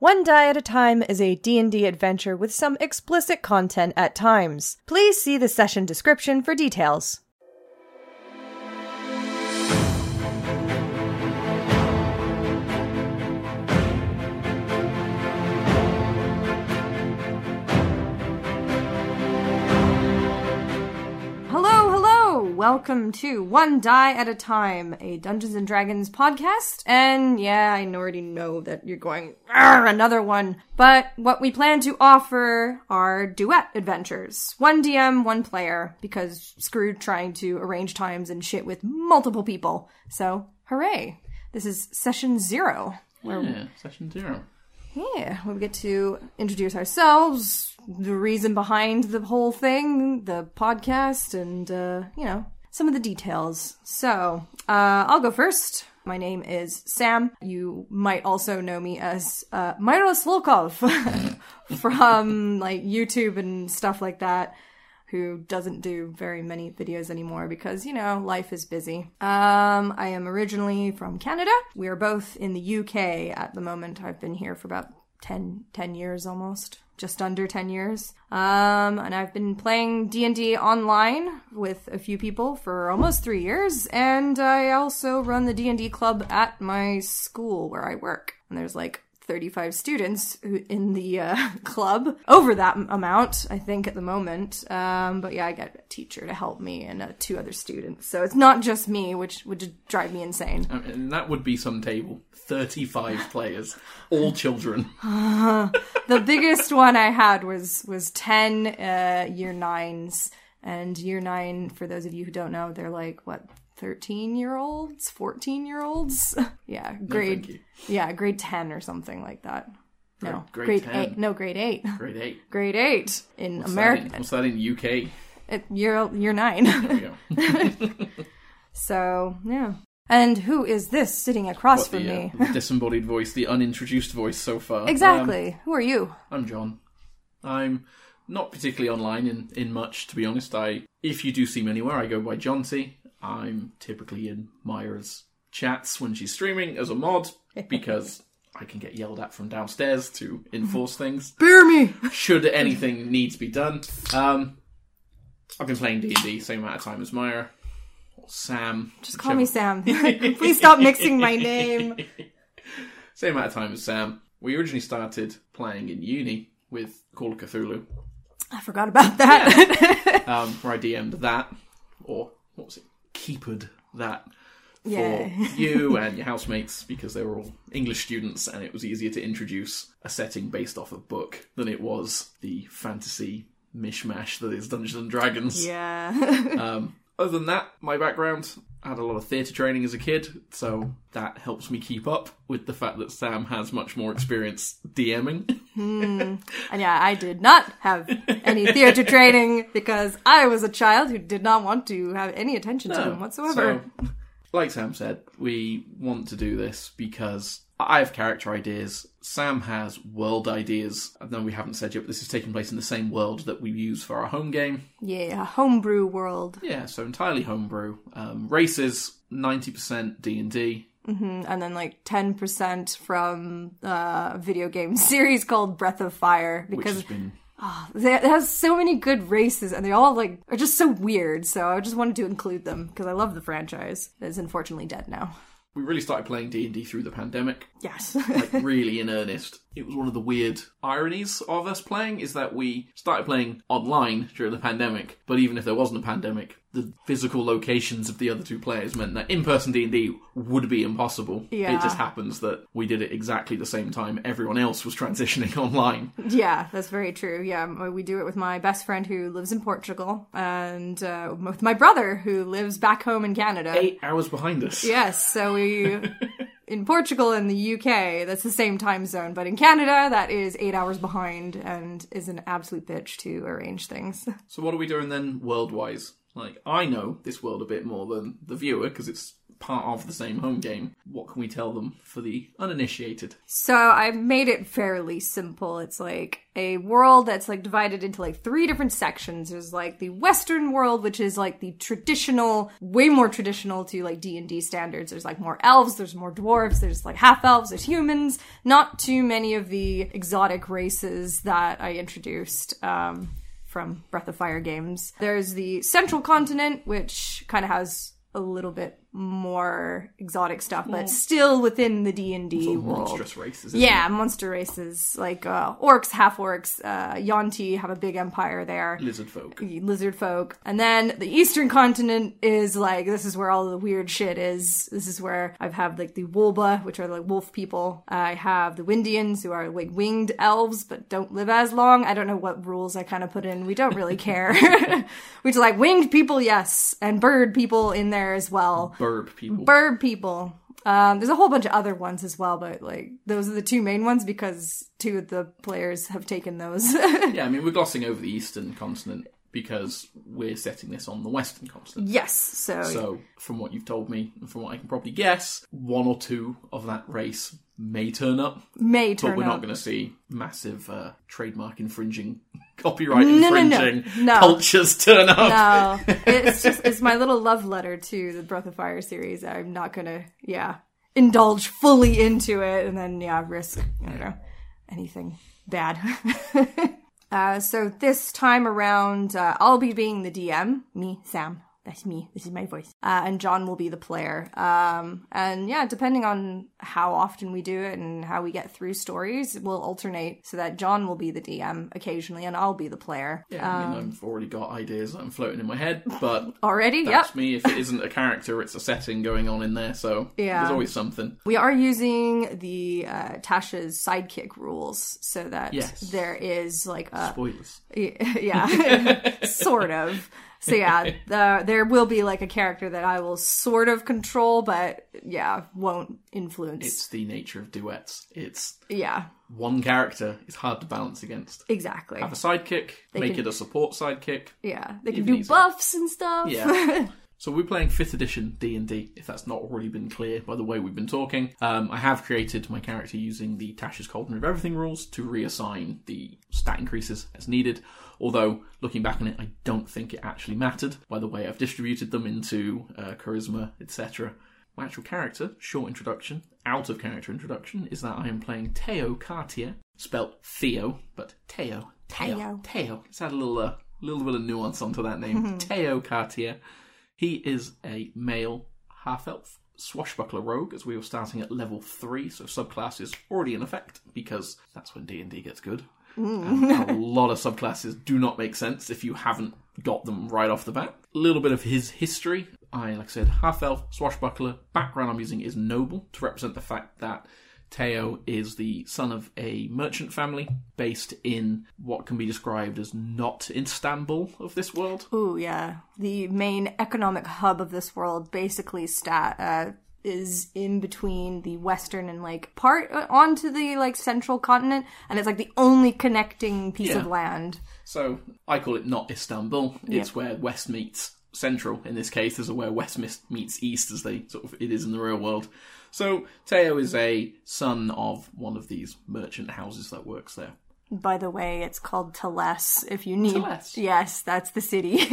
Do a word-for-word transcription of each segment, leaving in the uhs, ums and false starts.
One Die at a Time is a D and D adventure with some explicit content at times. Please see the session description for details. Welcome to One Die at a Time, a Dungeons and Dragons podcast. And yeah, I already know that you're going, another one. But what we plan to offer are duet adventures. One D M, one player, because screw trying to arrange times and shit with multiple people. So, hooray. This is session zero. Where yeah, session zero. Yeah, we get to introduce ourselves, the reason behind the whole thing, the podcast, and, uh, you know, some of the details. So, uh, I'll go first. My name is Sam. You might also know me as, uh, Myra Slokov from, like, YouTube and stuff like that, who doesn't do very many videos anymore because, you know, life is busy. Um, I am originally from Canada. We are both in the U K at the moment. I've been here for about ten, ten years almost. Just under ten years. Um, and I've been playing D and D online with a few people for almost three years. And I also run the D and D club at my school where I work. And there's like thirty-five students who, in the uh, club. Over that m- amount, I think, at the moment. Um, but yeah, I got a teacher to help me and uh, two other students. So it's not just me, which would just drive me insane. I mean, that would be some table. thirty-five players. All children. Uh, the biggest one I had was, was ten uh, year nines. And year nine, for those of you who don't know, they're like, what, thirteen-year-olds? fourteen-year-olds? Yeah, grade... No, yeah, grade ten or something like that. No, grade, grade, grade eight. No, grade eight. Grade eight. Grade eight in What's America. That in, what's that in U K? It, year, year nine. There we go. So, yeah. And who is this sitting across what, from the, me? Uh, the disembodied voice, the unintroduced voice so far. Exactly. Um, who are you? I'm John. I'm not particularly online in, in much, to be honest. I, if you do see me anywhere, I go by Jonty. I'm typically in Myra's chats when she's streaming as a mod, because I can get yelled at from downstairs to enforce things. Bear me! Should anything need to be done. Um, I've been playing D and D same amount of time as Myra. Or Sam. Just call me Sam. Please stop mixing my name. Same amount of time as Sam. We originally started playing in uni with Call of Cthulhu. I forgot about that. um, where I D M'd that. Or, what was it? Keepered that. For yeah. you and your housemates, because they were all English students and it was easier to introduce a setting based off a book than it was the fantasy mishmash that is Dungeons and Dragons. Yeah. um, other than that, my background, I had a lot of theatre training as a kid, so that helps me keep up with the fact that Sam has much more experience DMing. Hmm. And yeah, I did not have any theatre training because I was a child who did not want to have any attention no. to them whatsoever. So, like Sam said, we want to do this because I have character ideas, Sam has world ideas. I know we haven't said yet, but this is taking place in the same world that we use for our home game. Yeah, homebrew world. Yeah, so entirely homebrew. Um, races, ninety percent D and D. Mm-hmm. And then like ten percent from uh, a video game series called Breath of Fire. Because Which has been... Oh, it has so many good races, and they all, like, are just so weird, so I just wanted to include them, because I love the franchise. It's unfortunately dead now. We really started playing D and D through the pandemic. Yes. Like, really in earnest. It was one of the weird ironies of us playing, is that we started playing online during the pandemic, but even if there wasn't a pandemic, the physical locations of the other two players meant that in-person D and D would be impossible. Yeah. It just happens that we did it exactly the same time everyone else was transitioning online. Yeah, that's very true. Yeah, we do it with my best friend who lives in Portugal, and uh, with my brother who lives back home in Canada. Eight hours behind us. Yes, so we... In Portugal and the U K, that's the same time zone, but in Canada, that is eight hours behind and is an absolute bitch to arrange things. So what are we doing then, world-wise? Like, I know this world a bit more than the viewer, because it's part of the same home game, what can we tell them for the uninitiated? So I've made it fairly simple. It's like a world that's like divided into like three different sections. There's like the Western world, which is like the traditional, way more traditional to like D and D standards. There's like more elves, there's more dwarves, there's like half elves, there's humans. Not too many of the exotic races that I introduced um, from Breath of Fire games. There's the Central Continent, which kind of has a little bit more exotic stuff, but still within the D and D sort of world. Monstrous races. Isn't Yeah, it? monster races like uh, orcs, half orcs. Uh, Yuan-ti have a big empire there. Lizard folk. Lizard folk. And then the Eastern Continent is like, this is where all the weird shit is. This is where I have like the Wulba, which are like wolf people. I have the Windians, who are like winged elves, but don't live as long. I don't know what rules I kind of put in. We don't really care. Which like winged people, yes. And bird people in there as well. Burb people. Bird people. Um, there's a whole bunch of other ones as well, but like those are the two main ones because two of the players have taken those. Yeah, I mean, we're glossing over the Eastern Continent because we're setting this on the Western Continent. Yes, so... So, from what you've told me, and from what I can probably guess, one or two of that race may turn up. May turn up. But we're not going to see massive uh, trademark infringing, copyright No, no, infringing no. No. cultures turn up. No, it's just, it's my little love letter to the Breath of Fire series. I'm not going to, yeah, indulge fully into it and then, yeah, risk, I don't know, anything bad. Uh, so this time around, uh, I'll be being the D M. Me, Sam. That's me. This is my voice. Uh, and John will be the player. Um, and yeah, depending on how often we do it and how we get through stories, we'll alternate so that John will be the D M occasionally and I'll be the player. Yeah, I mean, I've already got ideas that I'm floating in my head, but Already? that's Yep. me. If it isn't a character, it's a setting going on in there, so Yeah. there's always something. We are using the uh, Tasha's sidekick rules so that Yes. there is like a... Spoilers. Yeah, sort of. So yeah, the, there will be like a character that I will sort of control, but yeah, won't influence. It's the nature of duets. It's Yeah, one character is hard to balance against. exactly. Have a sidekick, make can- it a support sidekick. Yeah, they can Even do easier. buffs and stuff. Yeah. So we're playing fifth edition D and D, if that's not already been clear by the way we've been talking. Um, I have created my character using the Tasha's Cauldron of Everything rules to reassign the stat increases as needed. Although, looking back on it, I don't think it actually mattered by the way I've distributed them into uh, charisma, et cetera. My actual character, short introduction, out of character introduction, is that I am playing Teo Cartier, spelt Theo, but Teo, Teo, Teo. Teo. Let's add a little, uh, little bit of nuance onto that name. Teo Cartier. He is a male half-elf swashbuckler rogue, as we were starting at level three, so subclass is already in effect, because that's when D and D gets good. And a lot of subclasses do not make sense if you haven't got them right off the bat. A little bit of his history. I, like I said, half-elf, swashbuckler. Background I'm using is noble, to represent the fact that Teo is the son of a merchant family based in what can be described as not Istanbul of this world. Ooh, yeah. The main economic hub of this world basically stat uh, is in between the western and like part uh, onto the like central continent, and it's like the only connecting piece Yeah. of land. So I call it not Istanbul. It's Yep. where west meets central. In this case, there's a where west mis- meets east, as they sort of it is in the real world. So Teo is a son of one of these merchant houses that works there. By the way, it's called Teles. If you need, Teles. yes, that's the city,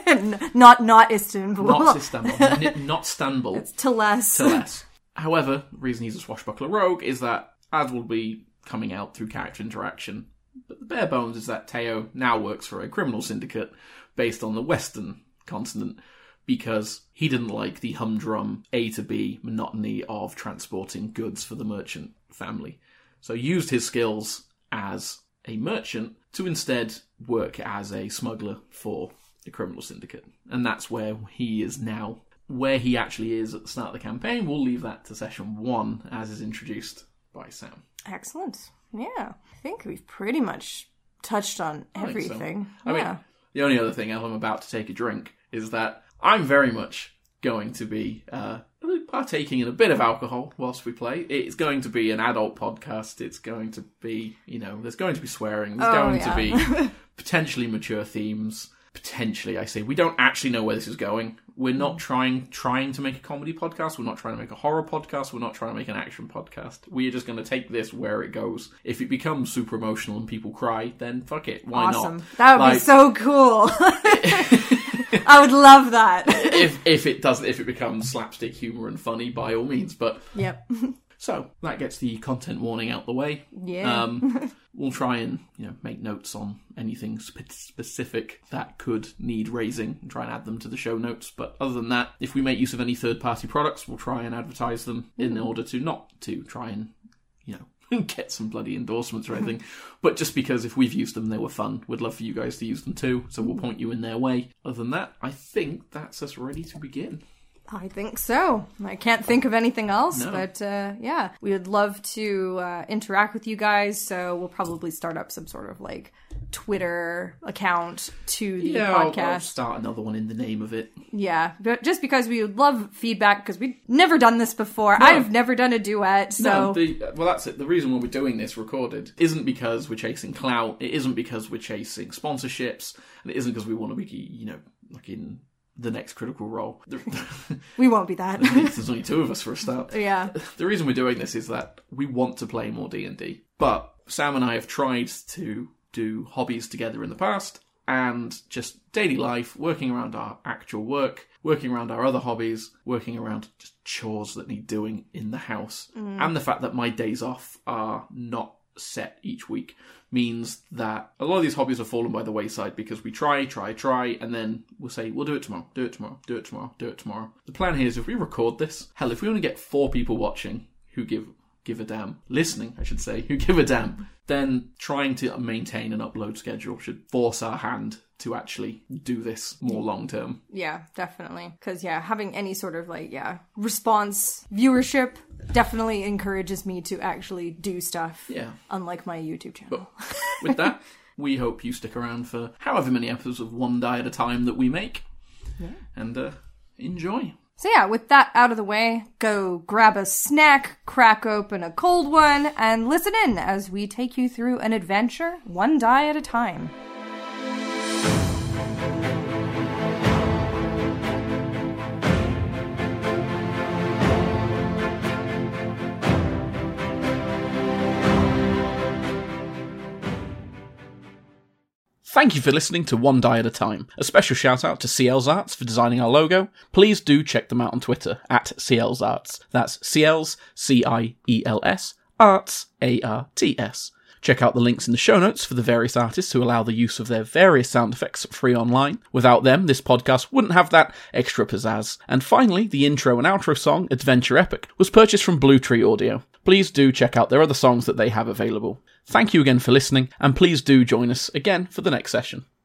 not not Istanbul. Not Istanbul, N- not Stanbul. It's Teles. to less. However, the reason he's a swashbuckler rogue is that, as will be coming out through character interaction, but the bare bones is that Teo now works for a criminal syndicate based on the Western continent because he didn't like the humdrum A to B monotony of transporting goods for the merchant family. So used his skills as a merchant to instead work as a smuggler for the criminal syndicate. And that's where he is now. Where he actually is at the start of the campaign, we'll leave that to session one, as is introduced by Sam. Excellent. Yeah, I think we've pretty much touched on I think so. everything. I yeah. mean, the only other thing, as I'm about to take a drink, is that I'm very much going to be uh, partaking in a bit of alcohol whilst we play. It's going to be an adult podcast. It's going to be, you know, there's going to be swearing. There's Oh, going yeah. to be potentially mature themes. potentially, I say, we don't actually know where this is going. We're not trying trying to make a comedy podcast. We're not trying to make a horror podcast. We're not trying to make an action podcast. We are just going to take this where it goes. If it becomes super emotional and people cry, then fuck it. Why awesome. not? That would like, be so cool. I would love that. if if it doesn't, if it becomes slapstick humor and funny, by all means. But yep. So that gets the content warning out the way. Yeah. Um, we'll try and you know make notes on anything spe- specific that could need raising and try and add them to the show notes. But other than that, if we make use of any third-party products, we'll try and advertise them in mm. order to not to try and you know get some bloody endorsements or anything. But just because if we've used them, they were fun. We'd love for you guys to use them too. So we'll point you in their way. Other than that, I think that's us ready to begin. I think so. I can't think of anything else, no. but uh, yeah, we would love to uh, interact with you guys. So we'll probably start up some sort of like Twitter account to the yeah, podcast. I'll, I'll start another one in the name of it. Yeah, but just because we would love feedback because we've never done this before. No. I've never done a duet, so no, the, well, that's it. The reason why we're doing this recorded isn't because we're chasing clout. It isn't because we're chasing sponsorships, and it isn't because we want to be, you know, like in the next Critical Role. We won't be that. There's only two of us for a start. Yeah. The reason we're doing this is that we want to play more D and D. But Sam and I have tried to do hobbies together in the past, and just daily life, working around our actual work, working around our other hobbies, working around just chores that need doing in the house. Mm. And the fact that my days off are not set each week means that a lot of these hobbies have fallen by the wayside because we try, try, try, and then we'll say, we'll do it tomorrow, do it tomorrow, do it tomorrow, do it tomorrow. The plan here is if we record this, hell, if we only get four people watching who give give a damn, listening, I should say, who give a damn, then trying to maintain an upload schedule should force our hand to actually do this more long term. Yeah, definitely. Because, yeah, having any sort of, like, yeah, response, viewership definitely encourages me to actually do stuff. Yeah. Unlike my YouTube channel. But with that, we hope you stick around for however many episodes of One Die at a Time that we make. Yeah. And uh, enjoy. So yeah, with that out of the way, go grab a snack, crack open a cold one, and listen in as we take you through an adventure, one die at a time. Thank you for listening to One Die at a Time. A special shout out to C L's Arts for designing our logo. Please do check them out on Twitter at C L's Arts. That's C L's, C I E L S, Arts, A R T S. Check out the links in the show notes for the various artists who allow the use of their various sound effects free online. Without them, this podcast wouldn't have that extra pizzazz. And finally, the intro and outro song, Adventure Epic, was purchased from Blue Tree Audio. Please do check out their other songs that they have available. Thank you again for listening, and please do join us again for the next session.